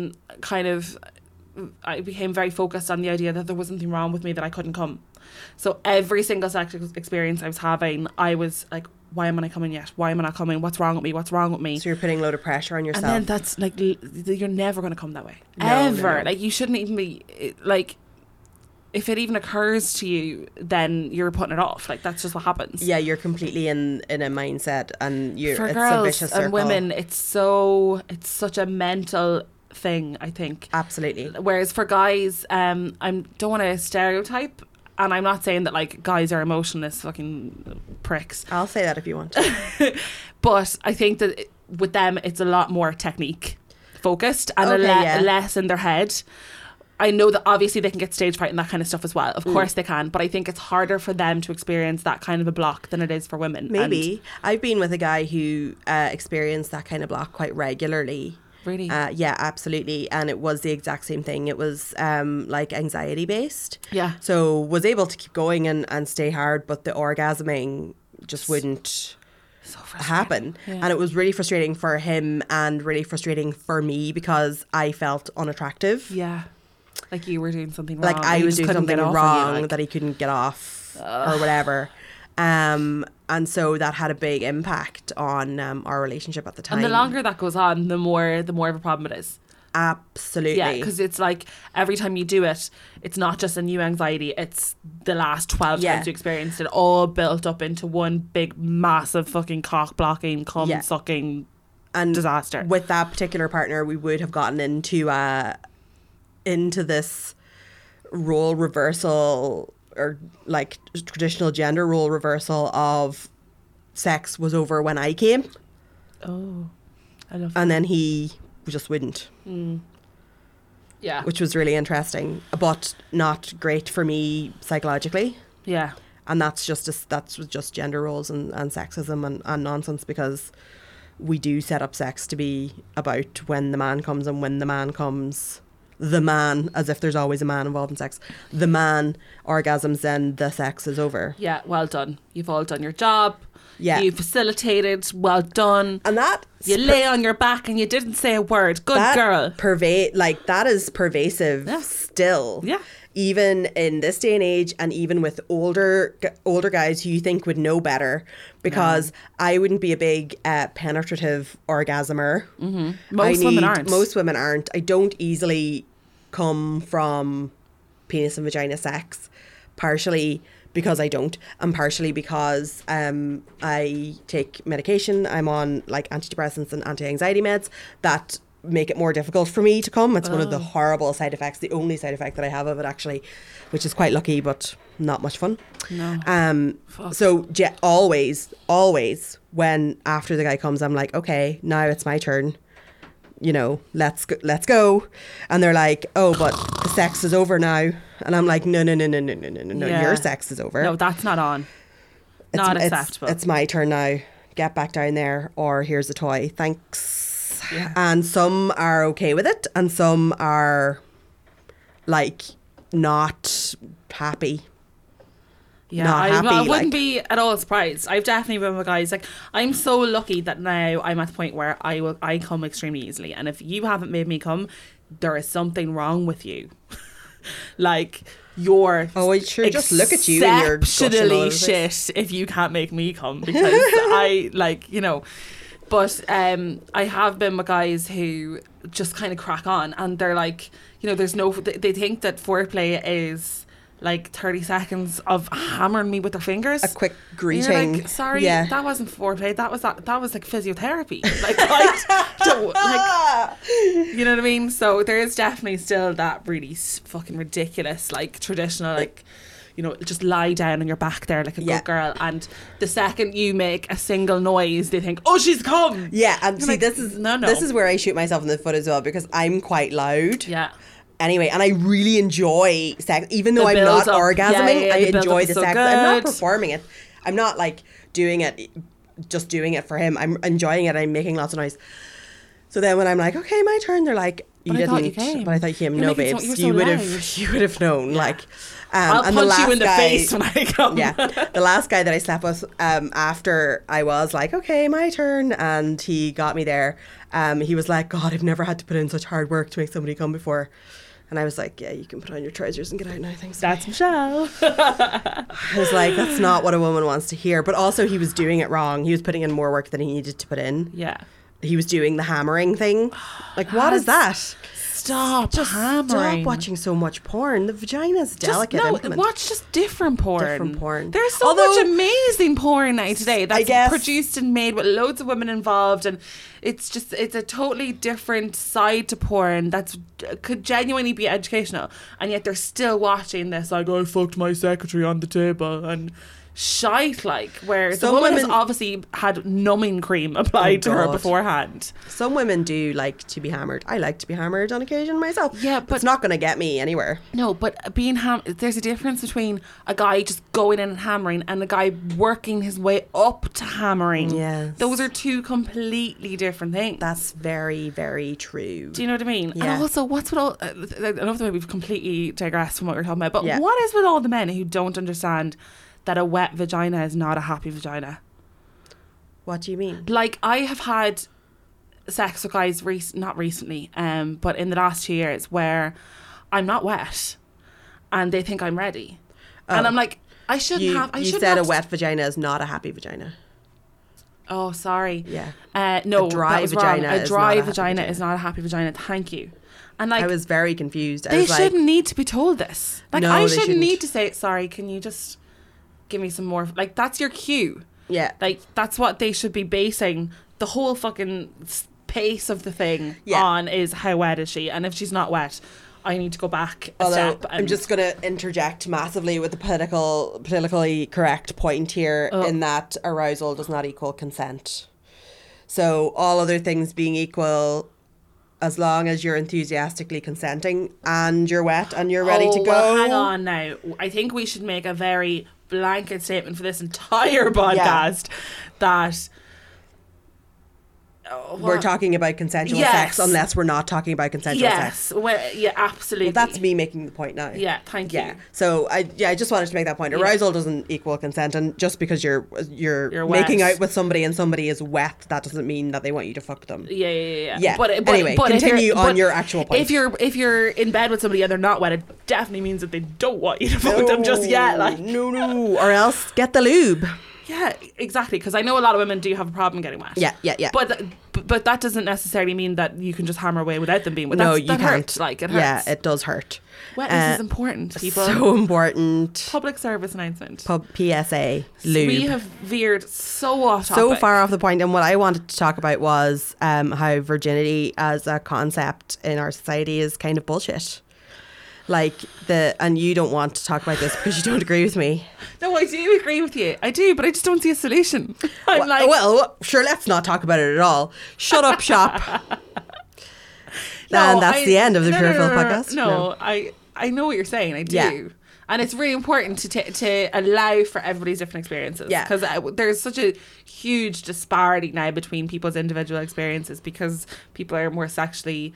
I became very focused on the idea that there was something wrong with me, that I couldn't come. So every single sex experience I was having, I was like, why am I not coming yet? Why am I not coming? What's wrong with me? What's wrong with me? So you're putting a load of pressure on yourself. And then that's like, you're never going to come that way. No, ever. No. Like, you shouldn't even be, like, if it even occurs to you, then you're putting it off. Like, that's just what happens. Yeah, you're completely in a mindset, and it's girls a vicious circle. and women, it's such a mental thing, I think. Absolutely. Whereas for guys, I don't want to stereotype, and I'm not saying that, like, guys are emotionless fucking pricks. I'll say that if you want. But I think that with them, it's a lot more technique focused and less in their head. I know that obviously they can get stage fright and that kind of stuff as well. Of course they can. But I think it's harder for them to experience that kind of a block than it is for women. Maybe. I've been with a guy who experienced that kind of block quite regularly. Really? Yeah, absolutely. And it was the exact same thing. It was like anxiety based. Yeah. So was able to keep going and stay hard, but the orgasming just wouldn't happen. Yeah. And it was really frustrating for him and really frustrating for me because I felt unattractive. Yeah. Like you were doing something wrong. Like I was doing something wrong that he couldn't get off or whatever. And so that had a big impact on our relationship at the time. And the longer that goes on, the more of a problem it is. Absolutely. Yeah, because it's like every time you do it, it's not just a new anxiety, it's the last 12 times you experienced it all built up into one big massive fucking cock blocking, cum sucking disaster. With that particular partner, we would have gotten into this role reversal, or like traditional gender role reversal of sex was over when I came. Oh, I love that. And then he just wouldn't. Yeah. Which was really interesting, but not great for me psychologically. Yeah. And that's just gender roles and sexism and nonsense, because we do set up sex to be about when the man comes, and when the man comes, the man, as if there's always a man involved in sex, the man orgasms, then the sex is over. Yeah, well done. You've all done your job. Yeah. You facilitated. Well done. And that... You lay on your back and you didn't say a word. Good girl. That is pervasive still. Yeah. Even in this day and age, and even with older guys who you think would know better, because I wouldn't be a big penetrative orgasmer. Mm-hmm. Most women aren't. I don't easily come from penis and vagina sex, partially because I don't, and partially because I take medication. I'm on like antidepressants and anti-anxiety meds that make it more difficult for me to come. It's one of the horrible side effects, the only side effect that I have of it, actually, which is quite lucky but not much fun. No. So always when after the guy comes, I'm like, okay, now it's my turn, let's go. And they're like, oh, but the sex is over now. And I'm like, no, Yeah. your sex is over. No, that's not on. Not acceptable. It's my turn now. Get back down there, or here's a toy. Thanks. Yeah. And some are okay with it, and some are like not happy. Yeah, not I happy, wouldn't like- be at all surprised. I've definitely been with guys. Like, I'm so lucky that now I'm at the point where I come extremely easily. And if you haven't made me come, there is something wrong with you. Like, you're Oh, sure, just look at you and you're gushing all exceptionally over the place. shit if you can't make me come, because I like, you know. But I have been with guys who just kind of crack on, and they're like, you know, there's no. They think that foreplay is like 30 seconds of hammering me with their fingers. A quick And greeting. you're like, sorry, Yeah. that wasn't foreplay. That was like physiotherapy. Like, I don't, like, you know what I mean? So there is definitely still that really fucking ridiculous, like, traditional, like, you know, just lie down on your back there like a Yeah. good girl. And the second you make a single noise, they think, oh, she's come. Yeah, and You're see, like, this is no. this is where I shoot myself in the foot as well, because I'm quite loud. Yeah. Anyway, and I really enjoy sex, even though The I'm not build-up. orgasming. Yeah, I the build-up enjoy is the so sex. I'm not good. performing it. I'm not like doing it, just doing it for him. I'm enjoying it. I'm making lots of noise. So then when I'm like, okay, my turn, they're like, you But I didn't. thought you came. But I thought you came. You're No, making babes, you're so you would loud. have. You would have known. Like, I'll and the punch you last in the guy, face when I come. Yeah, the last guy that I slept with, after I was like, okay, my turn, and he got me there. He was like, God, I've never had to put in such hard work to make somebody come before. And I was like, yeah, you can put on your trousers and get out now. Thanks. That's Michelle. I was like, that's not what a woman wants to hear. But also, he was doing it wrong. He was putting in more work than he needed to put in. Yeah. He was doing the hammering thing. Like, what is that? Stop hammering. Stop watching so much porn. The vagina is delicate. No, implement. watch just different porn. Different porn. There's so Although- much amazing porn now today that's guess- produced and made with loads of women involved, and it's a totally different side to porn that's could genuinely be educational, and yet they're still watching this like, I fucked my secretary on the table and shite, like, where the Some woman has women- obviously had numbing cream applied to her God. beforehand. Some women do like to be hammered. I like to be hammered on occasion myself. Yeah, but- it's not going to get me anywhere. No, but being there's a difference between a guy just going in and hammering and a guy working his way up to hammering. Yes. Those are two completely different things. That's very, very true. Do you know what I mean? Yeah. And also, what's with all... I love the way we've completely digressed from what we're talking about, but Yeah. what is with all the men who don't understand that a wet vagina is not a happy vagina? What do you mean? Like, I have had sex with guys not recently, but in the last 2 years, where I'm not wet and they think I'm ready. And Oh. I'm like, I shouldn't You, have... I you shouldn't said have a wet vagina is not a happy vagina. Oh, sorry. Yeah. No, A dry that was wrong. vagina A is dry not a happy vagina vagina. is not a happy vagina. Thank you. And like, I was very confused. I they was like, shouldn't need to be told this. Like, No, I they shouldn't shouldn't. need to say, sorry, can you just give me some more? Like, that's your cue. yeah. Like, that's what they should be basing the whole fucking pace of the thing Yeah. on, is how wet is she? And if she's not wet, I need to go back a Although step. I'm just going to interject massively with the politically correct point here, Oh. in that arousal does not equal consent. So all other things being equal, as long as you're enthusiastically consenting and you're wet and you're ready to go. Well, hang on now. I think we should make a very blanket statement for this entire podcast that We're talking about consensual Yes. sex unless we're not talking about consensual sex. yes, well, yeah, absolutely. Well, that's me making the point now. Yeah, thank you. Yeah. So I just wanted to make that point. Arousal doesn't equal consent, and just because you're You're making wet. out with somebody and somebody is wet, that doesn't mean that they want you to fuck them. Yeah. Yeah. But Anyway, if you're- continue on your actual point. If you're in bed with somebody and they're not wet, it definitely means that they don't want you to fuck them just yet. Like, no, or else get the lube. yeah, exactly. Because I know a lot of women do have a problem getting wet. Yeah. But that doesn't necessarily mean that you can just hammer away without them being wet. No, That you hurts. can't. Like, it Yeah, hurts. it does hurt. Wetness is important, people. So important. Public service announcement. PSA. Lube. We have veered so off topic. So far off the point, and what I wanted to talk about was how virginity as a concept in our society is kind of bullshit. Like and you don't want to talk about this because you don't agree with me. No, I do agree with you. I do, but I just don't see a solution. I'm like, well, sure, let's not talk about it at all. Shut up, shop. And that's the end of the Pure Phil podcast. No, I I know what you're saying. I do. Yeah. And it's really important to allow for everybody's different experiences. Yeah. Because there's such a huge disparity now between people's individual experiences because people are more sexually,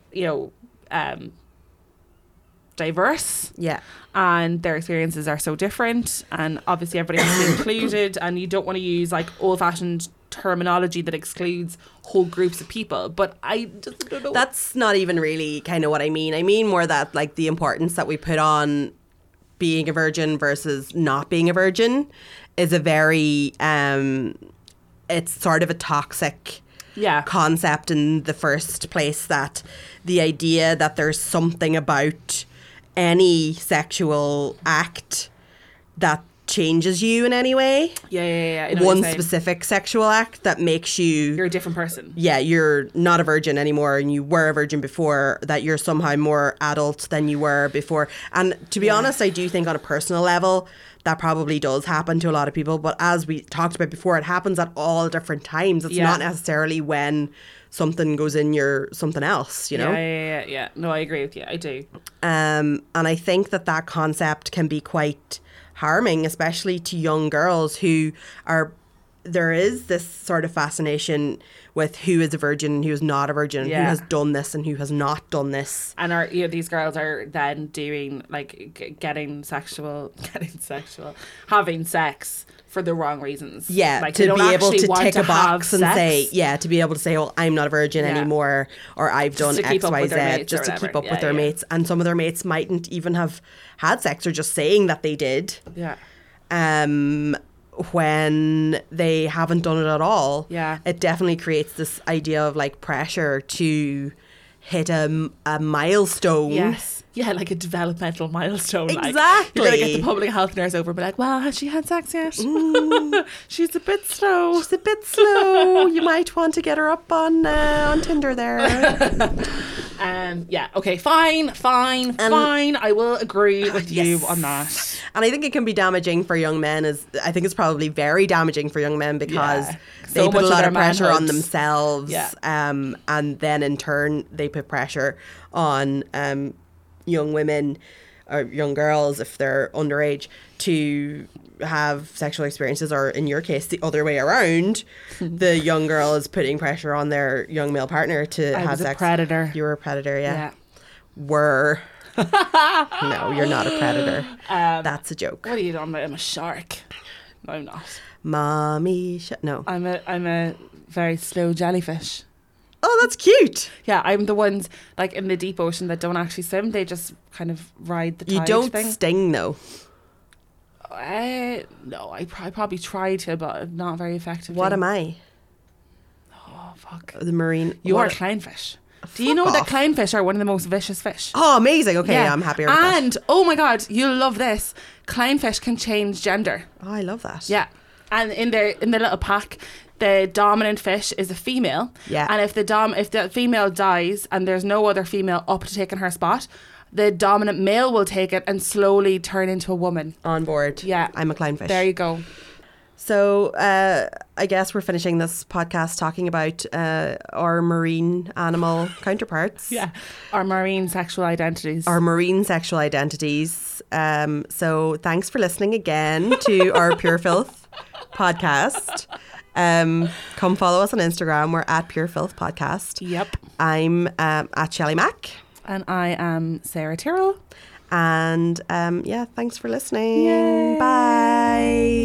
diverse. Yeah. And their experiences are so different. And obviously everybody has to be included. And you don't want to use like old-fashioned terminology that excludes whole groups of people, but I just don't know. That's not even really kind of what I mean. I mean more that like the importance that we put on being a virgin versus not being a virgin is a very it's sort of a toxic concept in the first place, that the idea that there's something about any sexual act that changes you in any way. Yeah. I know what One you're saying. specific sexual act that makes you... You're a different person. Yeah, you're not a virgin anymore and you were a virgin before, that you're somehow more adult than you were before. And to be honest, I do think on a personal level, that probably does happen to a lot of people. But as we talked about before, it happens at all different times. It's not necessarily when something goes in your something else, you know? Yeah. No, I agree with you. I do. And I think that concept can be quite harming, especially to young girls who are... There is this sort of fascination with who is a virgin and who is not a virgin, and who has done this and who has not done this. And these girls are then doing like having sex for the wrong reasons. Yeah, like, to be able to tick a box and sex. say, to be able to say, well, I'm not a virgin anymore, or I've done X, Y, Z, just to keep up with their mates. And some of their mates mightn't even have had sex, or just saying that they did. Yeah. When they haven't done it at all. Yeah. It definitely creates this idea of like pressure to hit a milestone. Yes. Yeah, like a developmental milestone. Exactly. Like, you're going to get the public health nurse over and be like, well, has she had sex yet? She's a bit slow. She's a bit slow. You might want to get her up on Tinder there. Okay, fine. I will agree with you on that. And I think it can be damaging for young men. I think it's probably very damaging for young men because they put a lot of pressure on themselves. Yeah. And then in turn, they put pressure on young women or young girls, if they're underage, to have sexual experiences, or in your case, the other way around. The young girl is putting pressure on their young male partner to have sex. I was a predator. You were a predator, yeah. No, you're not a predator. That's a joke. What are you talking about? I'm a shark. No, I'm not. Mommy, no. I'm a very slow jellyfish. Oh, that's cute. Yeah, I'm the ones like in the deep ocean that don't actually swim. They just kind of ride the tide. You don't thing. sting though. No, I probably try to, but not very effectively. What am I? Oh, fuck. The marine. You are a clownfish. Do you know that clownfish are one of the most vicious fish? Oh, amazing. Okay, yeah. I'm happier with that. And, oh my God, you'll love this. Clownfish can change gender. Oh, I love that. Yeah. And in the little pack, the dominant fish is a female. Yeah. And if the female dies and there's no other female up to taking her spot, the dominant male will take it and slowly turn into a woman. On board. Yeah. I'm a clownfish. There you go. So I guess we're finishing this podcast talking about our marine animal counterparts. Yeah. Our marine sexual identities. So thanks for listening again to our Pure Filth podcast. Come follow us on Instagram. We're at Pure Filth Podcast. Yep. I'm at Shelley Mack. And I am Sarah Tyrrell. And thanks for listening. Yay. Bye.